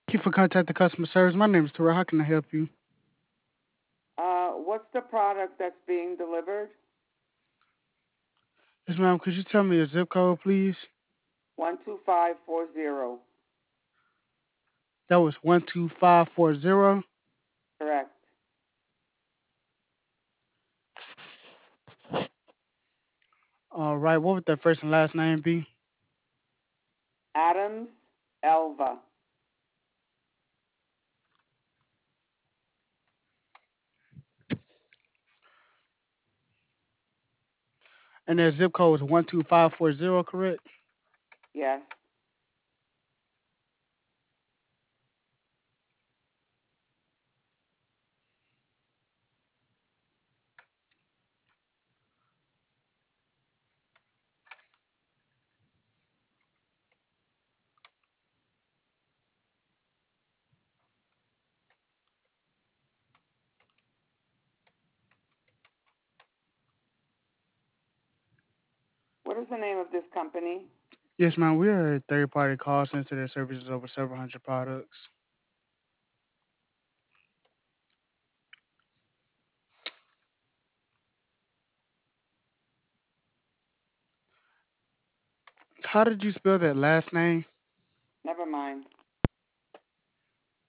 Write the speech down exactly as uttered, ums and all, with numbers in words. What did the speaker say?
Thank you for contacting customer service. My name is Terrell. How can I help you? Uh, what's the product that's being delivered? Yes, ma'am. Could you tell me your zip code, please? One two five four zero. That was one two five four zero. Correct. All right. What would that first and last name be? Adams Elva. And that zip code was one two five four zero, correct? Yes. What is the name of this company? Yes, ma'am. We are a third party call center that services over several hundred products. How did you spell that last name? Never mind.